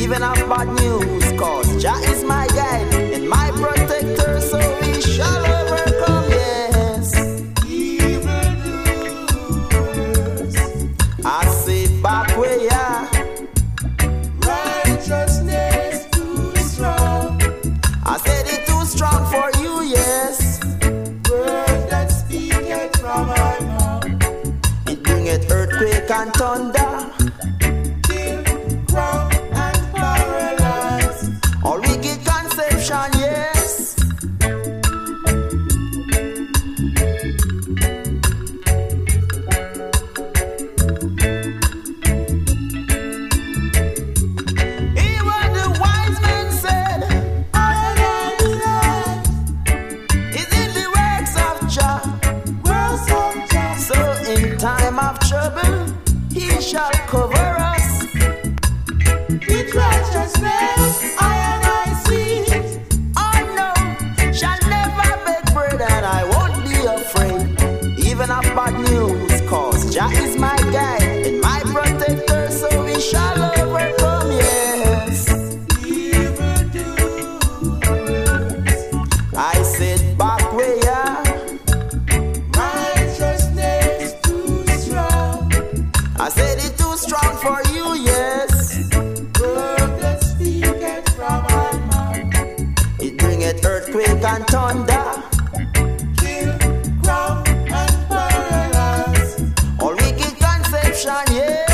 even have bad news, cause Jah is my guide and my protector, so we shall overcome, yes. Evildoers, I say back where ya. Righteousness too strong. I said it too strong for you, yes. Word that speaketh from my mouth, it bringeth earthquake and thunder, kill, crop and paralyze all wicked conception, yes. Even the wise men said, all that is in the works of Jah. So in time of trouble, He shall cover us with righteousness. I and I sweet. Oh no, shall never beg bread, and I won't be afraid. Even of bad news, cause Jah is my guide and my protector, so we shall overcome, yes. Evildoers, I said back where ya. Righteousness too strong. I said it too strong for you, yes. Word that speaketh from my mouth, it bringeth earthquake and thunder, kill, crop and paralyze all wicked conception, yes.